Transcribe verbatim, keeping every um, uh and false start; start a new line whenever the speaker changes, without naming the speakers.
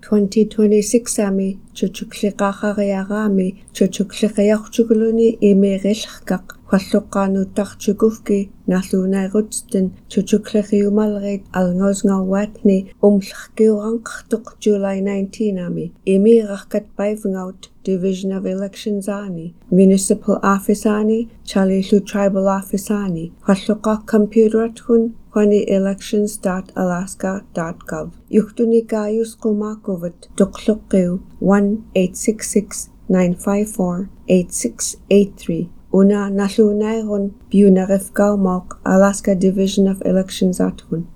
twenty twenty-six ami chuchukliqaqariaraami chuchukliqiarchukuluni imiirillerkaq qalluqqaanuuttarchukuvki naarluunairutten chuchukliqiumalriit alngausngarwaatni umllerkiuranqartuq July nineteenth ami imiirarkat Paivengaut Division of Elections aani Municipal Office aani Chalillu Tribal Office aani qalluqqaaq computeratgun qani elections dot alaska dot gov yuhtunikaayusqumaaquvut tuqluqqiu one eight six six nine five four eight six eight three una nalluunairun piunarifgaumaaq Alaska Division of Elections atgun